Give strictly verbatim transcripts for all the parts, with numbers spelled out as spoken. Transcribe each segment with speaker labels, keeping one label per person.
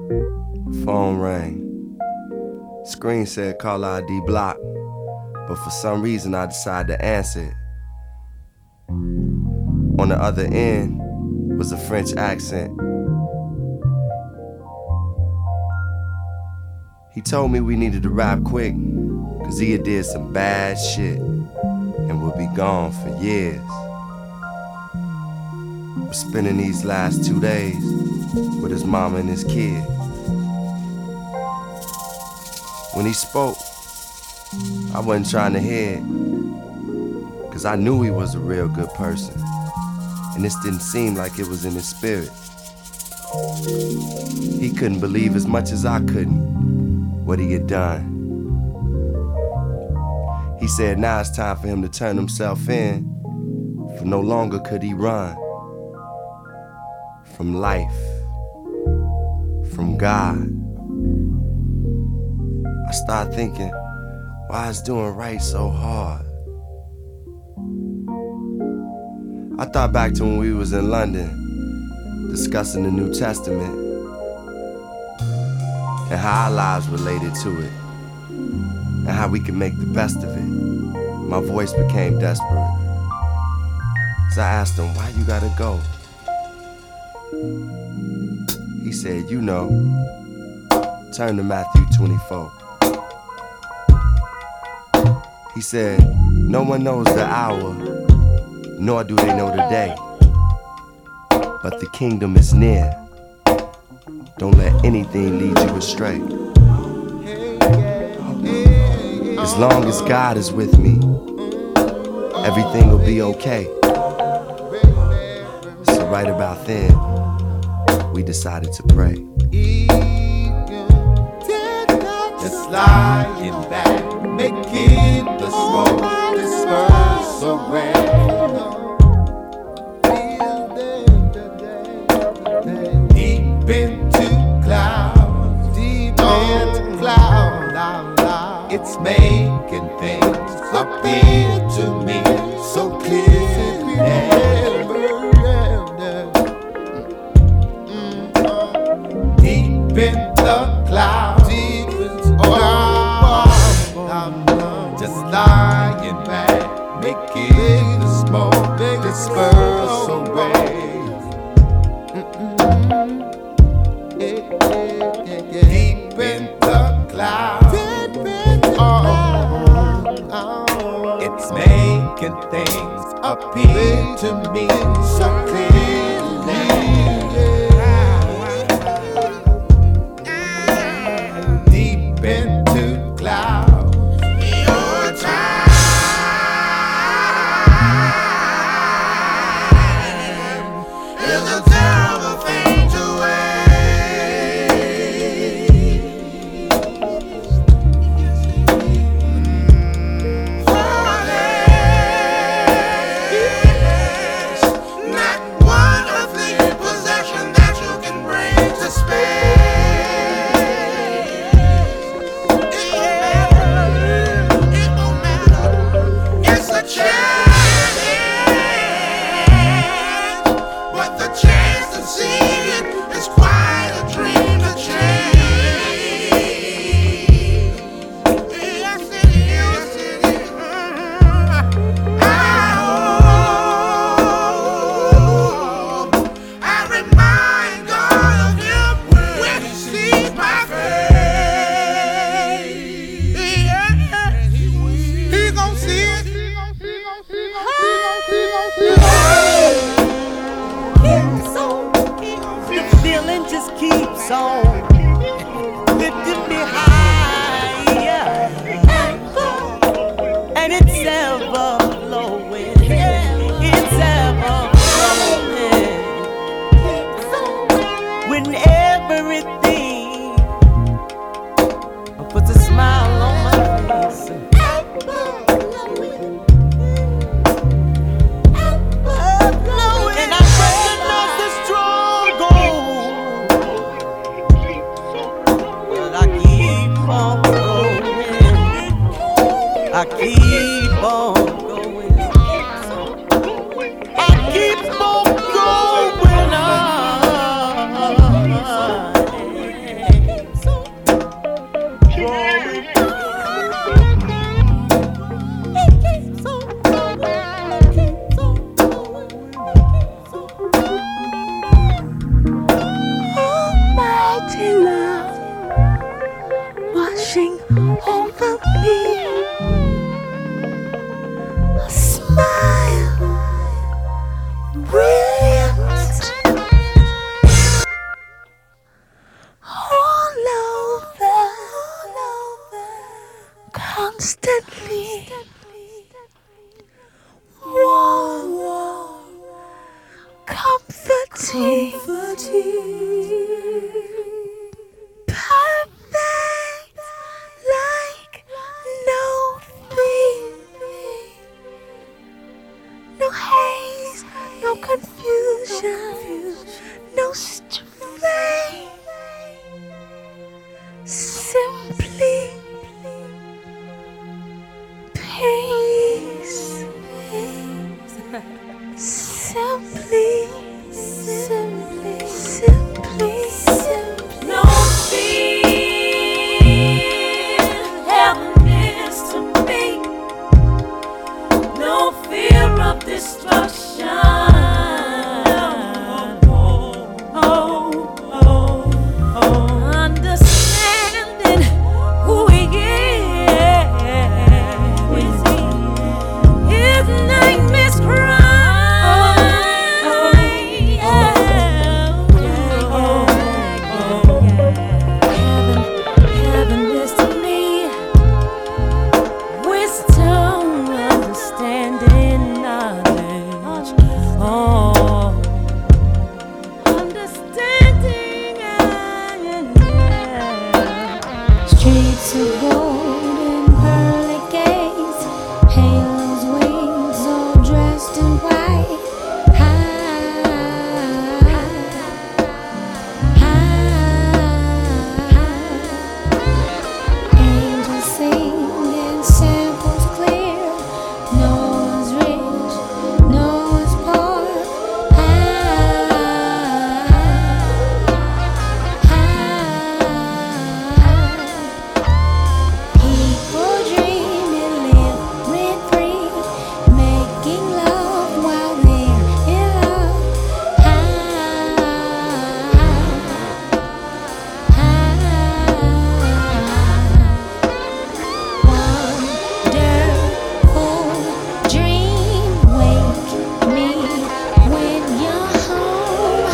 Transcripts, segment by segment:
Speaker 1: Phone rang. Screen said call I D blocked, but for some reason I decided to answer it. On the other end was a French accent. He told me we needed to rap quick, cause he had did some bad shit and would be gone for years. We're spending these last two days with his mama and his kid. When he spoke, I wasn't trying to hear it, cause I knew he was a real good person, and this didn't seem like it was in his spirit. He couldn't believe as much as I couldn't what he had done. He said now it's time for him to turn himself in, for no longer could he run from life, from God. I started thinking, why is doing right so hard? I thought back to when we was in London, discussing the New Testament, and how our lives related to it, and how we can make the best of it. My voice became desperate. So I asked him, why you gotta go? He said, you know, turn to Matthew twenty-four. He said, no one knows the hour, nor do they know the day, but the kingdom is near. Don't let anything lead you astray. As long as God is with me, everything will be okay. So right about then, we decided to pray.
Speaker 2: Just lying back, making the smoke disperse away. Deep into clouds, deep into clouds, it's making things appear to me so clearly. Deep in the clouds, deep into clouds, just lying back, making the smoke disperse away. Deep in the clouds, oh, it's making things appear to me so clearly. Deep into clouds, your time is a terrible thing to
Speaker 3: I keep on going. I keep on going on.
Speaker 4: comforting, perfect, like no breathing, no haze, no confusion, no strain, simply peace, simply, simply, simply, simply. No fear, happiness to me. No fear of destruction. Oh, oh, oh. Understanding who He is. His name is Christ. Streets of gold and pearly gates, halos, wings, all dressed in white. High, high, angels sing and samples clear. Noah's rich, Noah's poor. High, people dreaming, live rent free, making love while they're in love. Wonderful dream, wake me when you're home.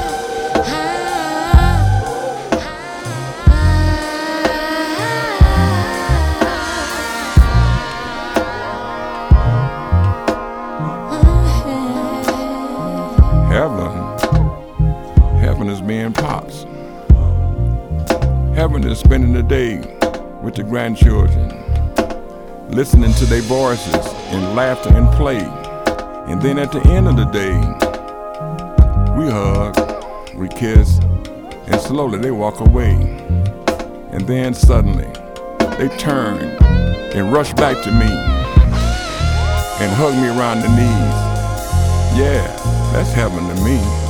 Speaker 5: Heaven, heaven is being pops. Heaven is spending the day with the grandchildren, listening to their voices in laughter and play. And then at the end of the day, we hug, we kiss, and slowly they walk away. And then suddenly, they turn and rush back to me and hug me around the knees. Yeah, that's heaven to me.